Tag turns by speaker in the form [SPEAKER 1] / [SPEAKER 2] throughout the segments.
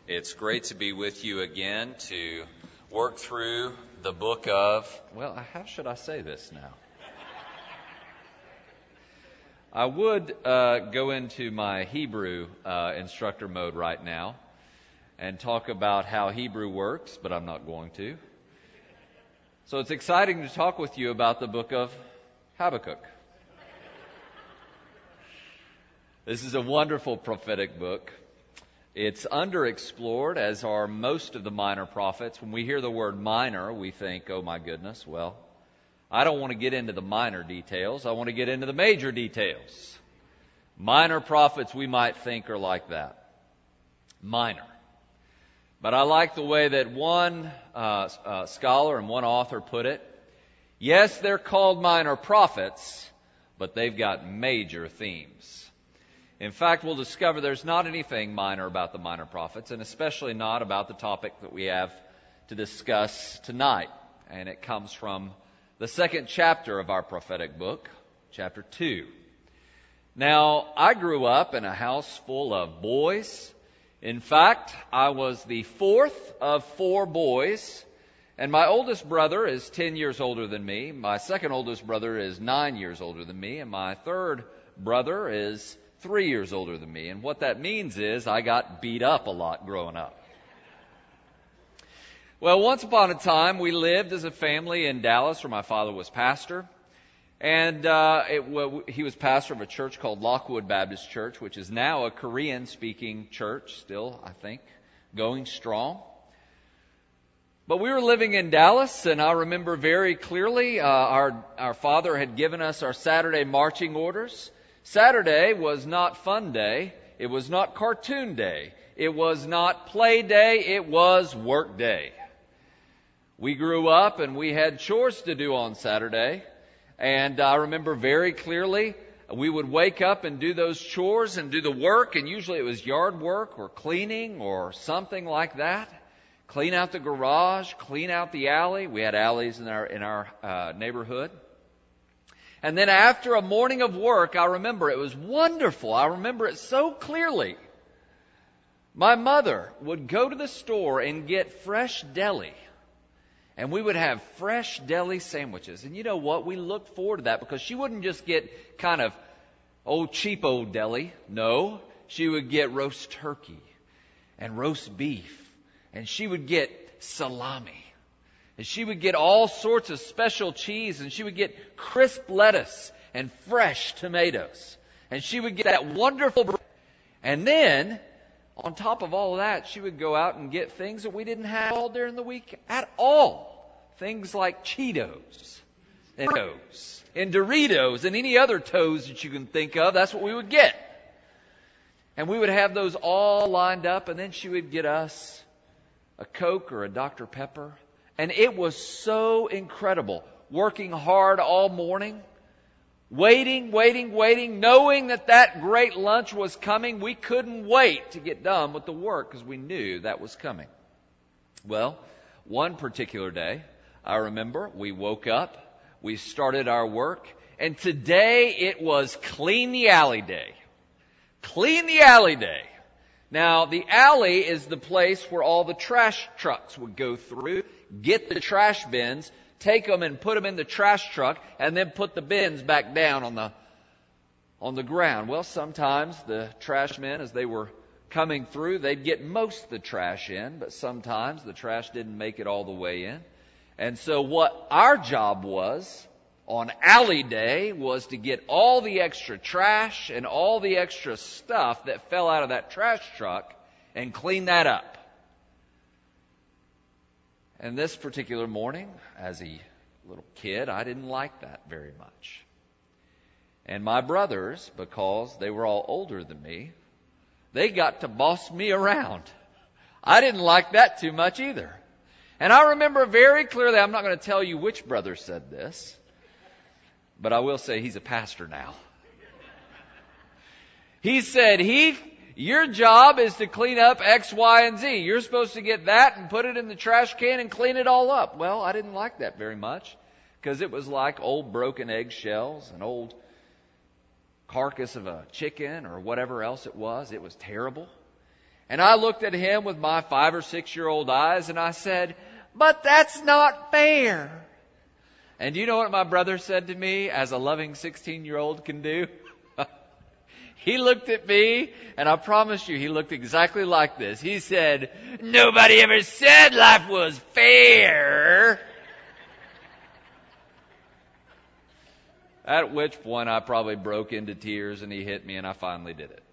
[SPEAKER 1] It's great to be with you again to work through the book of, well, how should I say this now? I would go into my Hebrew instructor mode right now and talk about how Hebrew works, but I'm not going to. So it's exciting to talk with you about the book of Habakkuk. This is a wonderful prophetic book. It's underexplored, as are most of the minor prophets. When we hear the word minor, we think, oh my goodness, well, I don't want to get into the minor details. I want to get into the major details. Minor prophets, we might think, are like that. Minor. But I like the way that one scholar and one author put it. Yes, they're called minor prophets, but they've got major themes. In fact, we'll discover there's not anything minor about the minor prophets, and especially not about the topic that we have to discuss tonight. And it comes from the second chapter of our prophetic book, chapter 2. Now, I grew up in a house full of boys. In fact, I was the fourth of 4 boys, and my oldest brother is 10 years older than me. My second oldest brother is 9 years older than me, and my third brother is 3 years older than me. And what that means is I got beat up a lot growing up. Well, once upon a time, we lived as a family in Dallas, where my father was pastor. And he was pastor of a church called Lockwood Baptist Church, which is now a Korean-speaking church, still, I think, going strong. But we were living in Dallas, and I remember very clearly our father had given us our Saturday marching orders. Saturday was not fun day. It was not cartoon day. It was not play day. It was work day. We grew up and we had chores to do on Saturday. And I remember very clearly we would wake up and do those chores and do the work. And usually it was yard work or cleaning or something like that. Clean out the garage, clean out the alley. We had alleys in our neighborhood. And then after a morning of work, I remember it was wonderful. I remember it so clearly. My mother would go to the store and get fresh deli. And we would have fresh deli sandwiches. And you know what? We looked forward to that because she wouldn't just get kind of cheap old deli. No, she would get roast turkey and roast beef. And she would get salami. And she would get all sorts of special cheese, and she would get crisp lettuce and fresh tomatoes. And she would get that wonderful bread. And then, on top of all of that, she would go out and get things that we didn't have all during the week at all. Things like Cheetos and Doritos and any other toes that you can think of. That's what we would get. And we would have those all lined up, and then she would get us a Coke or a Dr. Pepper. And it was so incredible, working hard all morning, waiting, knowing that great lunch was coming. We couldn't wait to get done with the work because we knew that was coming. Well, one particular day, I remember we woke up, we started our work, and today it was Clean the Alley Day. Clean the Alley Day. Now, the alley is the place where all the trash trucks would go through, get the trash bins, take them and put them in the trash truck, and then put the bins back down on the ground. Well, sometimes the trash men, as they were coming through, they'd get most of the trash in, but sometimes the trash didn't make it all the way in. And so what our job was on Alley Day was to get all the extra trash and all the extra stuff that fell out of that trash truck and clean that up. And this particular morning, as a little kid, I didn't like that very much. And my brothers, because they were all older than me, they got to boss me around. I didn't like that too much either. And I remember very clearly, I'm not going to tell you which brother said this, but I will say he's a pastor now. He said, Heath, your job is to clean up X, Y, and Z. You're supposed to get that and put it in the trash can and clean it all up. Well, I didn't like that very much because it was like old broken eggshells, an old carcass of a chicken or whatever else it was. It was terrible. And I looked at him with my 5 or 6 year old eyes and I said, "But that's not fair." And do you know what my brother said to me, as a loving 16-year-old can do? He looked at me, and I promise you, he looked exactly like this. He said, "Nobody ever said life was fair." At which point I probably broke into tears and he hit me and I finally did it.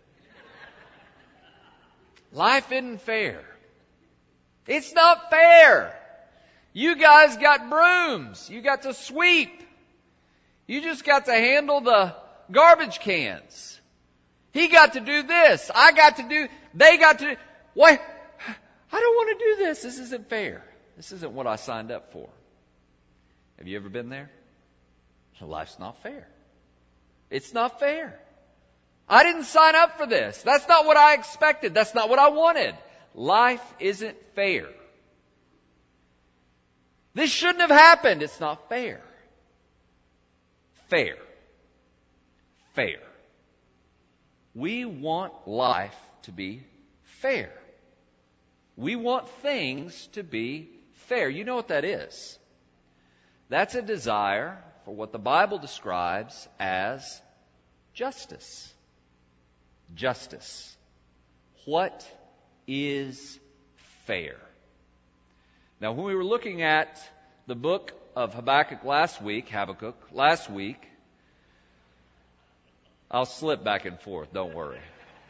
[SPEAKER 1] Life isn't fair. It's not fair. You guys got brooms. You got to sweep. You just got to handle the garbage cans. He got to do this. They got to do. Why? I don't want to do this. This isn't fair. This isn't what I signed up for. Have you ever been there? Life's not fair. It's not fair. I didn't sign up for this. That's not what I expected. That's not what I wanted. Life isn't fair. This shouldn't have happened. It's not fair. Fair. Fair. We want life to be fair. We want things to be fair. You know what that is? That's a desire for what the Bible describes as justice. Justice. What is fair? Now, when we were looking at the book of Habakkuk last week, I'll slip back and forth, don't worry.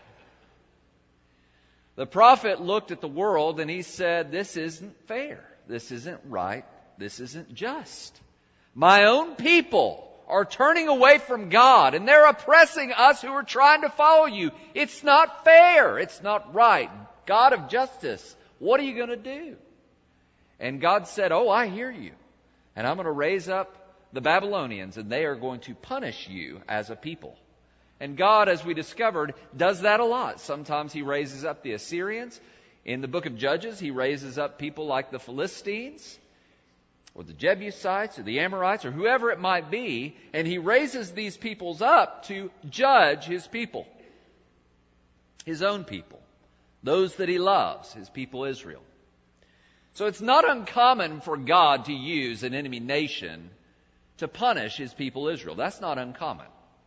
[SPEAKER 1] The prophet looked at the world and he said, "This isn't fair. This isn't right. This isn't just. My own people are turning away from God and they're oppressing us who are trying to follow you. It's not fair. It's not right. God of justice, what are you going to do?" And God said, "Oh, I hear you. And I'm going to raise up the Babylonians and they are going to punish you as a people." And God, as we discovered, does that a lot. Sometimes He raises up the Assyrians. In the book of Judges, He raises up people like the Philistines, or the Jebusites, or the Amorites, or whoever it might be, and He raises these peoples up to judge His people, His own people, those that He loves, His people Israel. So it's not uncommon for God to use an enemy nation to punish His people Israel. That's not uncommon.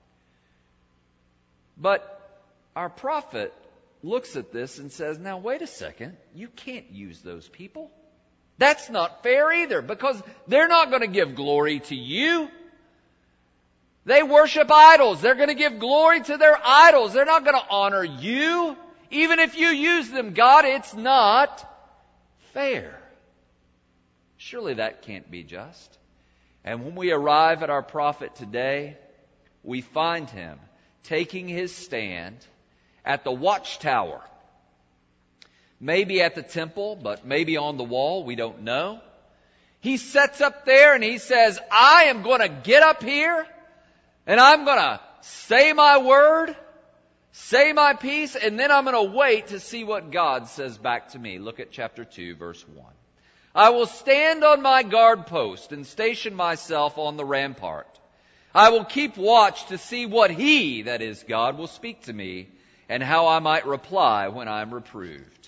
[SPEAKER 1] But our prophet looks at this and says, "Now wait a second, you can't use those people. That's not fair either, because they're not going to give glory to you. They worship idols. They're going to give glory to their idols. They're not going to honor you. Even if you use them, God, it's not fair. Surely that can't be just." And when we arrive at our prophet today, we find him taking his stand at the watchtower. Maybe at the temple, but maybe on the wall. We don't know. He sets up there and he says, "I am going to get up here and I'm going to say my word, say my piece, and then I'm going to wait to see what God says back to me." Look at chapter 2, verse 1. "I will stand on my guard post and station myself on the rampart. I will keep watch to see what He, that is God, will speak to me and how I might reply when I am reproved."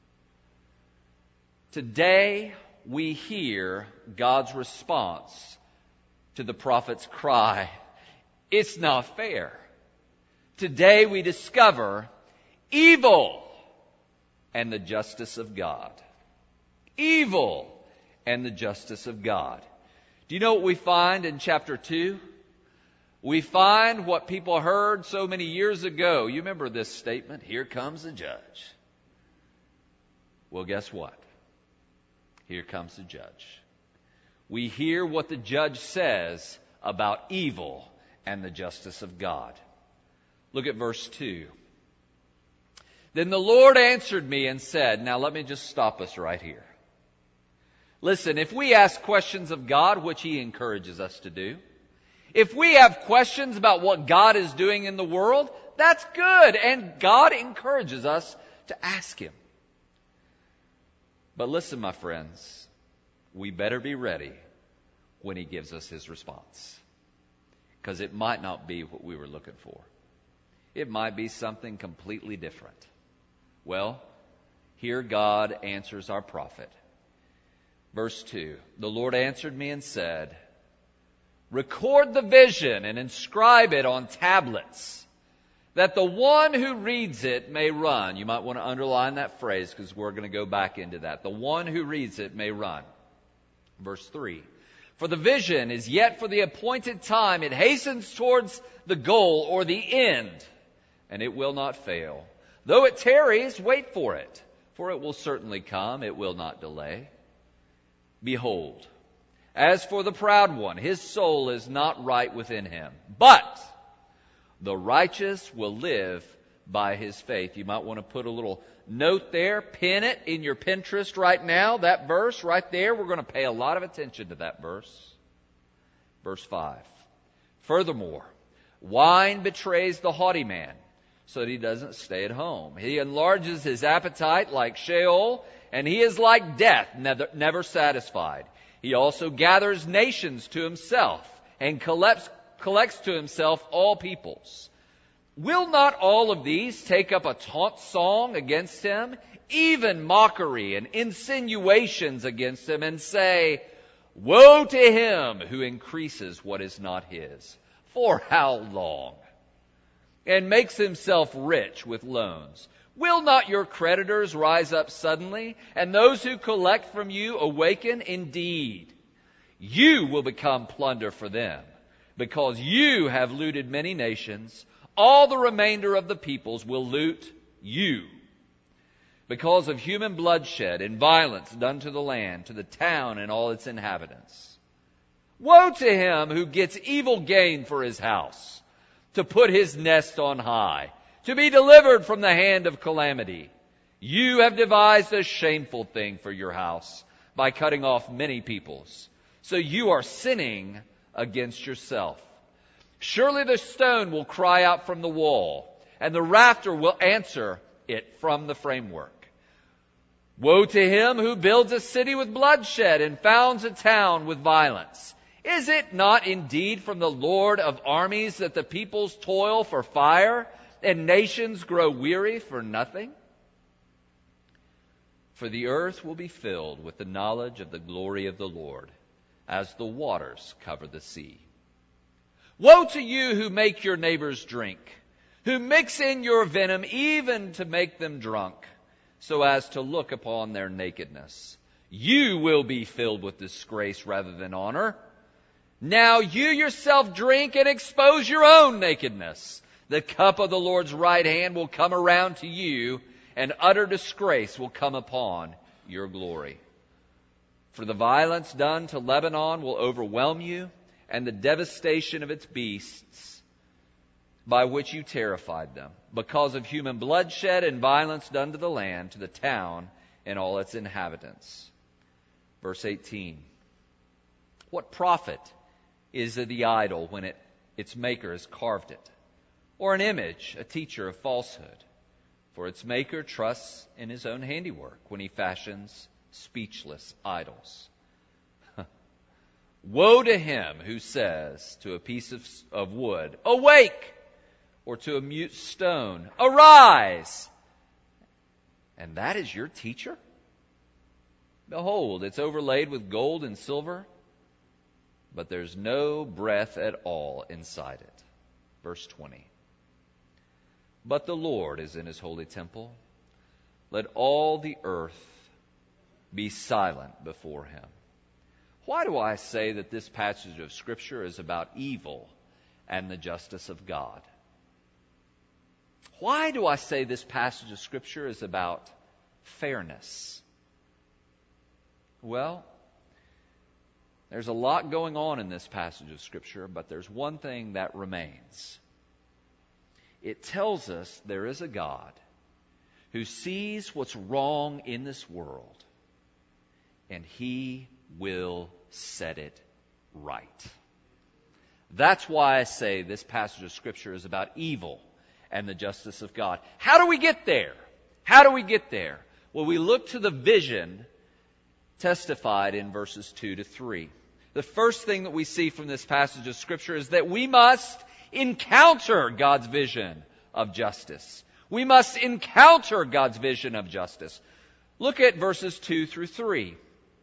[SPEAKER 1] Today, we hear God's response to the prophet's cry, "It's not fair." Today, we discover evil and the justice of God. Evil and the justice of God. Do you know what we find in chapter 2? We find what people heard so many years ago. You remember this statement, "Here comes the judge." Well, guess what? Here comes the judge. We hear what the judge says about evil and the justice of God. Look at verse 2. "Then the Lord answered me and said," now let me just stop us right here. Listen, if we ask questions of God, which He encourages us to do, if we have questions about what God is doing in the world, that's good. And God encourages us to ask Him. But listen, my friends, we better be ready when He gives us His response. Because it might not be what we were looking for. It might be something completely different. Well, Here God answers our prophet. Verse 2, the Lord answered me and said, record the vision and inscribe it on tablets, that the one who reads it may run. You might want to underline that phrase because we're going to go back into that. The one who reads it may run. Verse 3, for the vision is yet for the appointed time. It hastens towards the goal or the end, and it will not fail. Though it tarries, wait for it, for it will certainly come. It will not delay. Behold, as for the proud one, his soul is not right within him. But the righteous will live by his faith. You might want to put a little note there, pin it in your Pinterest right now. That verse right there, we're going to pay a lot of attention to that verse. Verse 5. Furthermore, wine betrays the haughty man, so that he doesn't stay at home. He enlarges his appetite like Sheol, and he is like death, never satisfied. He also gathers nations to himself and collects to himself all peoples. Will not all of these take up a taunt song against him, even mockery and insinuations against him, and say, woe to him who increases what is not his? For how long? And makes himself rich with loans. Will not your creditors rise up suddenly, and those who collect from you awaken? Indeed, you will become plunder for them, because you have looted many nations. All the remainder of the peoples will loot you. Because of human bloodshed and violence done to the land, to the town and all its inhabitants. Woe to him who gets evil gain for his house, to put his nest on high, to be delivered from the hand of calamity. You have devised a shameful thing for your house by cutting off many peoples. So you are sinning against yourself. Surely the stone will cry out from the wall, and the rafter will answer it from the framework. Woe to him who builds a city with bloodshed and founds a town with violence. Is it not indeed from the Lord of armies that the peoples toil for fire, and nations grow weary for nothing? For the earth will be filled with the knowledge of the glory of the Lord, as the waters cover the sea. Woe to you who make your neighbors drink, who mix in your venom even to make them drunk, so as to look upon their nakedness. You will be filled with disgrace rather than honor. Now you yourself drink and expose your own nakedness. The cup of the Lord's right hand will come around to you, and utter disgrace will come upon your glory. For the violence done to Lebanon will overwhelm you, and the devastation of its beasts by which you terrified them, because of human bloodshed and violence done to the land, to the town, and all its inhabitants. Verse 18. What profit is the idol when its maker has carved it? Or an image, a teacher of falsehood? For its maker trusts in his own handiwork when he fashions speechless idols. Woe to him who says to a piece of wood, awake, or to a mute stone, arise. And that is your teacher? Behold, it's overlaid with gold and silver, but there's no breath at all inside it. Verse 20. But the Lord is in his holy temple. Let all the earth be silent before him. Why do I say that this passage of Scripture is about evil and the justice of God? Why do I say this passage of Scripture is about fairness? Well, there's a lot going on in this passage of Scripture, but there's one thing that remains. It tells us there is a God who sees what's wrong in this world, and He will set it right. That's why I say this passage of Scripture is about evil and the justice of God. How do we get there? How do we get there? Well, we look to the vision testified in verses 2 to 3. The first thing that we see from this passage of Scripture is that we must encounter God's vision of justice. We must encounter God's vision of justice. Look at verses 2 through 3.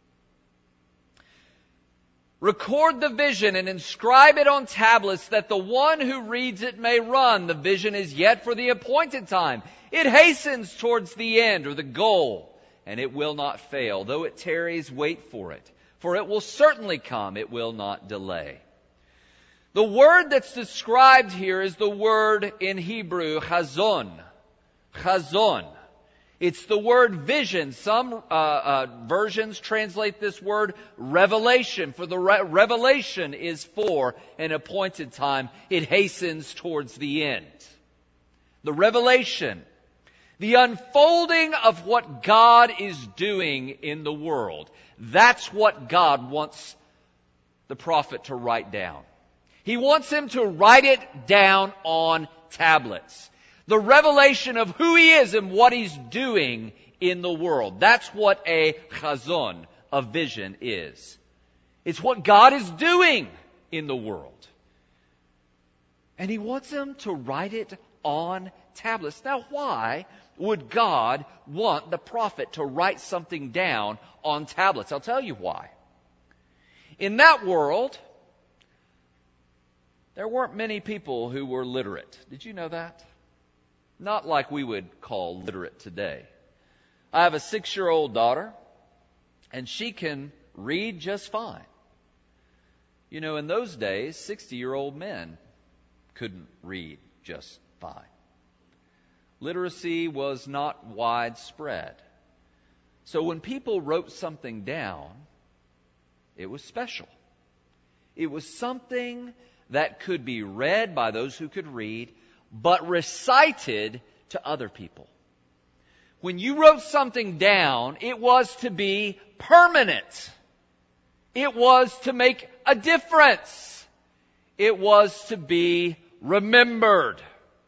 [SPEAKER 1] Record the vision and inscribe it on tablets that the one who reads it may run. The vision is yet for the appointed time. It hastens towards the end or the goal, and it will not fail. Though it tarries, wait for it, for it will certainly come. It will not delay. The word that's described here is the word in Hebrew, chazon. Chazon. It's the word vision. Some versions translate this word revelation, for the revelation is for an appointed time. It hastens towards the end. The revelation, the unfolding of what God is doing in the world. That's what God wants the prophet to write down. He wants him to write it down on tablets. The revelation of who He is and what He's doing in the world. That's what a chazon, a vision, is. It's what God is doing in the world. And He wants them to write it on tablets. Now, why would God want the prophet to write something down on tablets? I'll tell you why. In that world, there weren't many people who were literate. Did you know that? Not like we would call literate today. I have a 6-year-old daughter, and she can read just fine. You know, in those days, 60-year-old men couldn't read just fine. Literacy was not widespread. So when people wrote something down, it was special. It was something that could be read by those who could read, but recited to other people. When you wrote something down, it was to be permanent. It was to make a difference. It was to be remembered.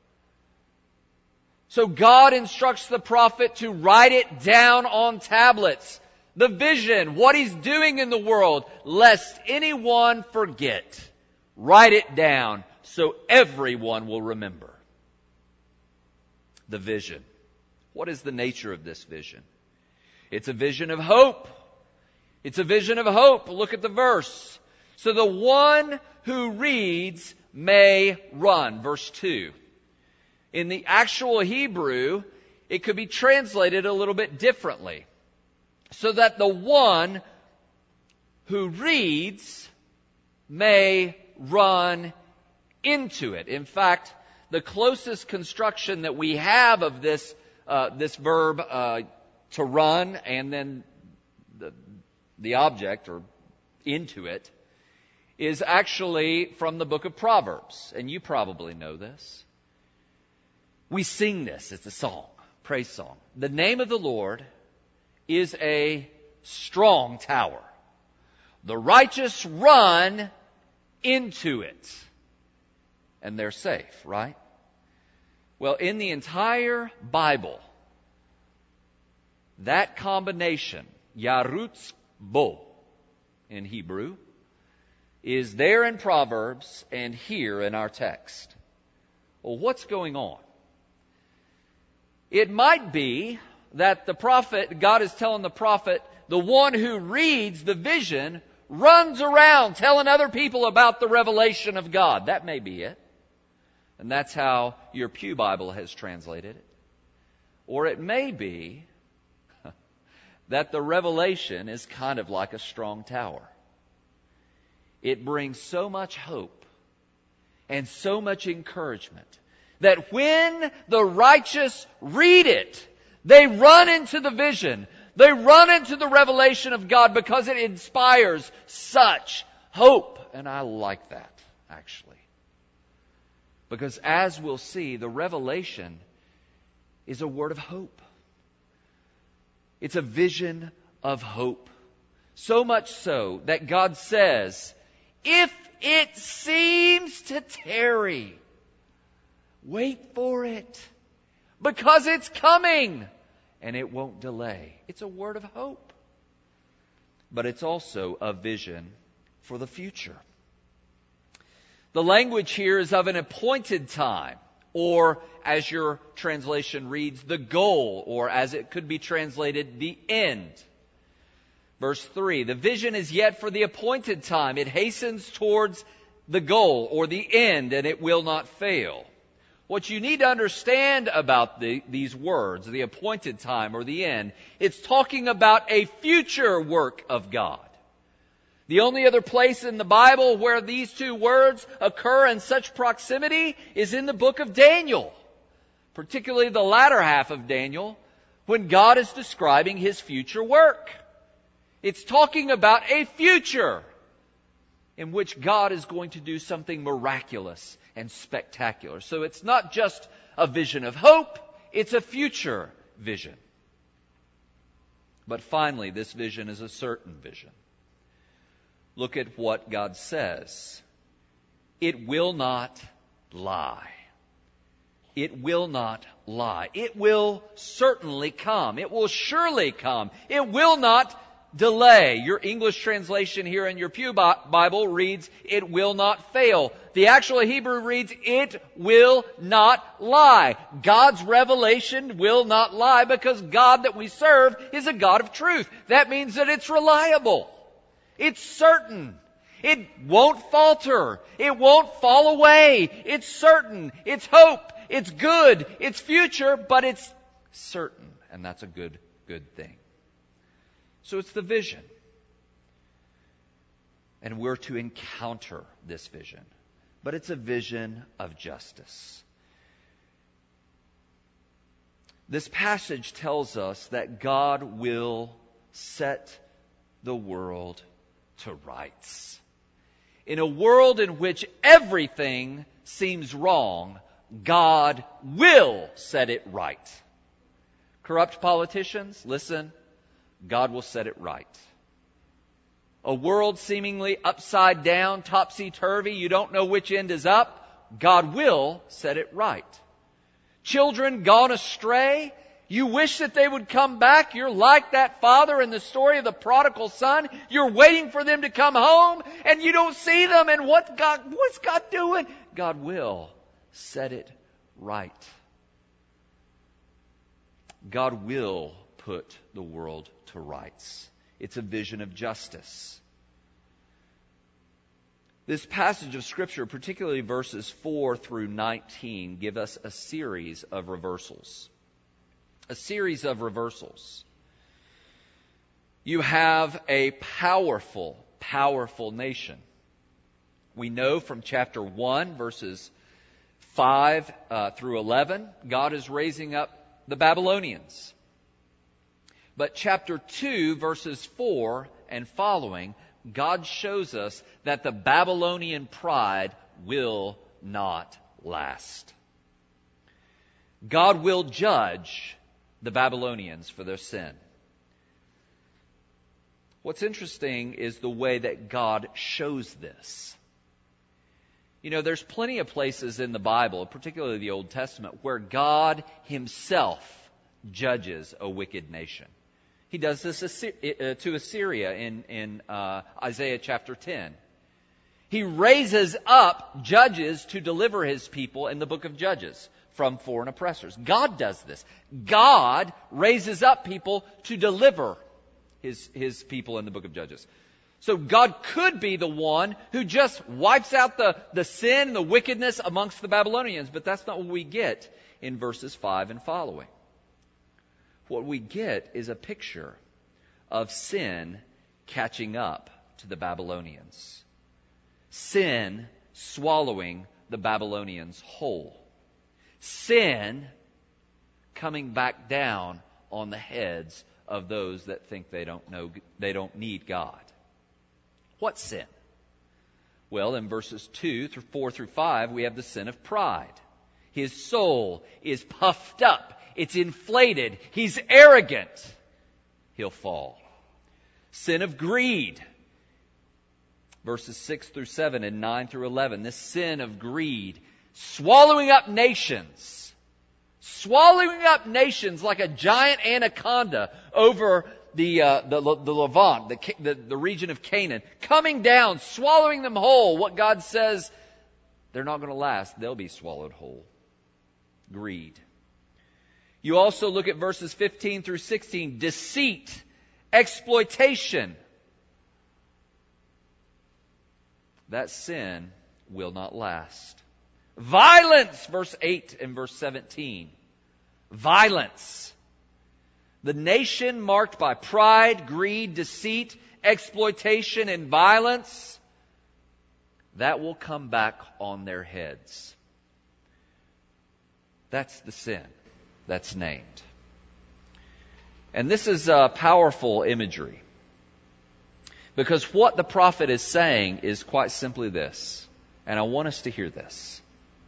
[SPEAKER 1] So God instructs the prophet to write it down on tablets. The vision, what He's doing in the world, lest anyone forget. Write it down so everyone will remember. The vision. What is the nature of this vision? It's a vision of hope. It's a vision of hope. Look at the verse. So the one who reads may run. Verse 2. In the actual Hebrew, it could be translated a little bit differently. So that the one who reads may run into it. In fact, the closest construction that we have of this verb to run and then the object or into it is actually from the book of Proverbs. And you probably know this. We sing this. It's a song, praise song. The name of the Lord is a strong tower. The righteous run into it, and they're safe, right? Well, in the entire Bible, that combination, yarutz bo in Hebrew, is there in Proverbs and here in our text. Well, what's going on? It might be that the prophet, God is telling the prophet, the one who reads the vision runs around telling other people about the revelation of God. That may be it. And that's how your Pew Bible has translated it. Or it may be that the revelation is kind of like a strong tower. It brings so much hope and so much encouragement that when the righteous read it, they run into the vision. They run into the revelation of God because it inspires such hope. And I like that, actually. Because as we'll see, the revelation is a word of hope. It's a vision of hope. So much so that God says, if it seems to tarry, wait for it, because it's coming and it won't delay. It's a word of hope. But it's also a vision for the future. The language here is of an appointed time or as your translation reads, the goal, or as it could be translated, the end. Verse 3, the vision is yet for the appointed time. It hastens towards the goal or the end, and it will not fail. What you need to understand about these words, the appointed time or the end, it's talking about a future work of God. The only other place in the Bible where these two words occur in such proximity is in the book of Daniel, particularly the latter half of Daniel, when God is describing His future work. It's talking about a future in which God is going to do something miraculous and spectacular. So it's not just a vision of hope, it's a future vision. But finally, this vision is a certain vision. Look at what God says. It will not lie. It will not lie. It will certainly come. It will surely come. It will not delay. Your English translation here in your Pew Bible reads, it will not fail. The actual Hebrew reads, it will not lie. God's revelation will not lie because God that we serve is a God of truth. That means that it's reliable. It's certain. It won't falter. It won't fall away. It's certain. It's hope. It's good. It's future, but it's certain. And that's a good thing. So it's the vision. And we're to encounter this vision. But it's a vision of justice. This passage tells us that God will set the world to rights. In a world in which everything seems wrong, God will set it right. Corrupt politicians, listen, God will set it right. A world seemingly upside down, topsy-turvy, you don't know which end is up, God will set it right. Children gone astray, you wish that they would come back. You're like that father in the story of the prodigal son. You're waiting for them to come home and you don't see them. And what's God doing? God will set it right. God will put the world to rights. It's a vision of justice. This passage of Scripture, particularly verses 4 through 19, give us a series of reversals. A series of reversals. You have a powerful, powerful nation. We know from chapter 1, verses 5 through 11, God is raising up the Babylonians. But chapter 2, verses 4 and following, God shows us that the Babylonian pride will not last. God will judge the Babylonians for their sin. What's interesting is the way that God shows this. You know, there's plenty of places in the Bible, particularly the Old Testament, where God Himself judges a wicked nation. He does this to Assyria in Isaiah chapter 10. He raises up judges to deliver His people in the book of Judges from foreign oppressors. God does this. God raises up people to deliver His people in the book of Judges. So God could be the one who just wipes out the sin, the wickedness amongst the Babylonians, but that's not what we get in verses 5 and following. What we get is a picture of sin catching up to the Babylonians. Sin swallowing the Babylonians whole. Sin coming back down on the heads of those that think they don't need God. What sin? Well, in verses 2 through 4 through 5, we have the sin of pride. His soul is puffed up. It's inflated. He's arrogant. He'll fall. Sin of greed. Verses 6 through 7 and 9 through 11. This sin of greed. Swallowing up nations. Swallowing up nations like a giant anaconda over the Levant, the region of Canaan. Coming down, swallowing them whole. What God says, they're not going to last. They'll be swallowed whole. greed. You also look at verses 15 through 16, deceit, exploitation. That sin will not last. Violence, verse 8 and verse 17. Violence. The nation marked by pride, greed, deceit, exploitation, and violence, that will come back on their heads. That's the sin that's named. And this is powerful imagery. Because what the prophet is saying is quite simply this. And I want us to hear this.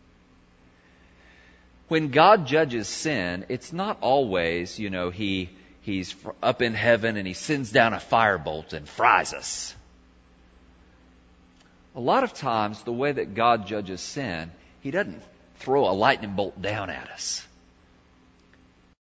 [SPEAKER 1] When God judges sin, it's not always, he's up in heaven and he sends down a firebolt and fries us. A lot of times, the way that God judges sin, he doesn't throw a lightning bolt down at us.